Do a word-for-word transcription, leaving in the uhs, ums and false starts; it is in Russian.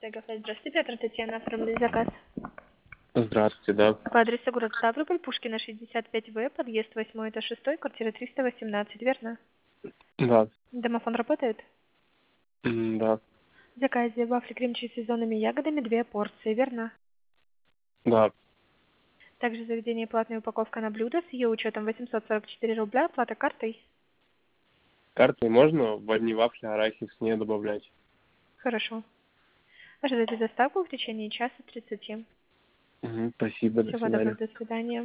Станция Гафель. Здравствуйте, Петр, Татьяна, оформили заказ. Здравствуйте, да. По адресу город Ставрополь, Пушкина, шестьдесят пять В, подъезд восьмой, этаж шестой, квартира триста восемнадцать, верно? Да. Домофон работает? М, Да. В заказе вафли крем-чиз с сезонными ягодами, две порции, верно? Да. Также заведение платная упаковка на блюдо с ее учетом восемьсот сорок четыре рубля, оплата картой. Картой можно в одни вафли арахис не добавлять? Хорошо. Ожидайте доставку в течение часа тридцати. Мгм, спасибо, до Всего свидания. доброго, до свидания.